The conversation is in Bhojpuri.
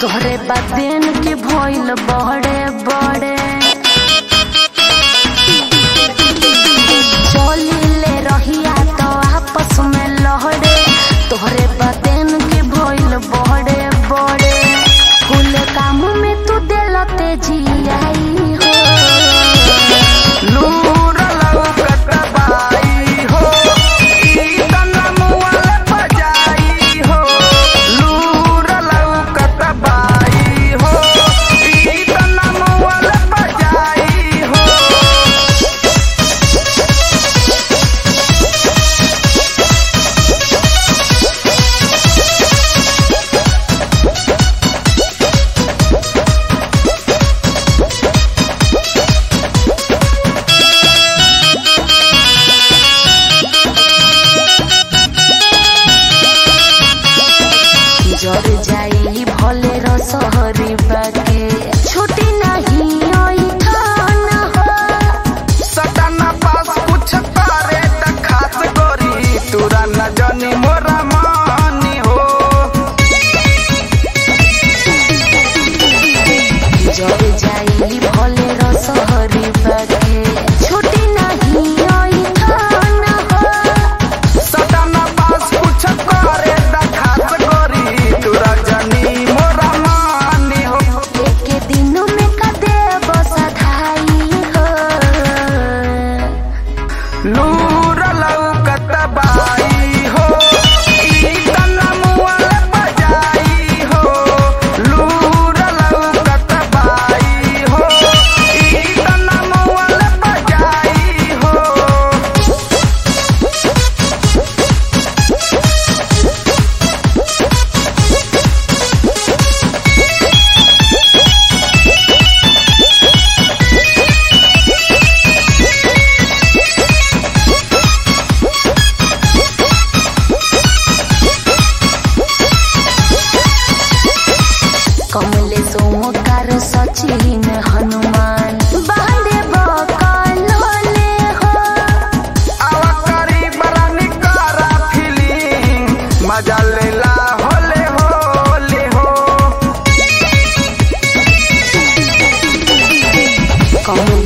तोहरे बदेन के भइल बड़े बड़े चलिले रहिया तो आपस में लहड़े। तोहरे बदेन के भइल बड़े बड़े कुल काम में तू दिल तेजी आई हो। नूर लौकत बाई हो ई तनमुअल बजाई हो। नूर लौकत बाई हो ई तनमुअल बजाई हो। जर जाई भले रसहरी बाके छुट्टी नहीं आई खाना हो। सटाना पास कुछ तारे त खास गोरी तुरा न जानी मोरा मानी हो। जर जाई भले रसहरी बाके छुट्टी नहीं आई खाना हो। सटाना पास कुछ तारे त खास गोरी तुरा जानी मोरा मानी हो। एक दिन में कदे बसधाई हो। नूर लौकत बाई हो ई तनमुअल बजाई हो। नूर लौकत बाई हो ई तनमुअल बजाई हो। कमले सोमकार सचिन हनुमान बांधे बकलोले हो। आवा करीब रानी करा फीलिंग मजा लेला होले होले हो। कमले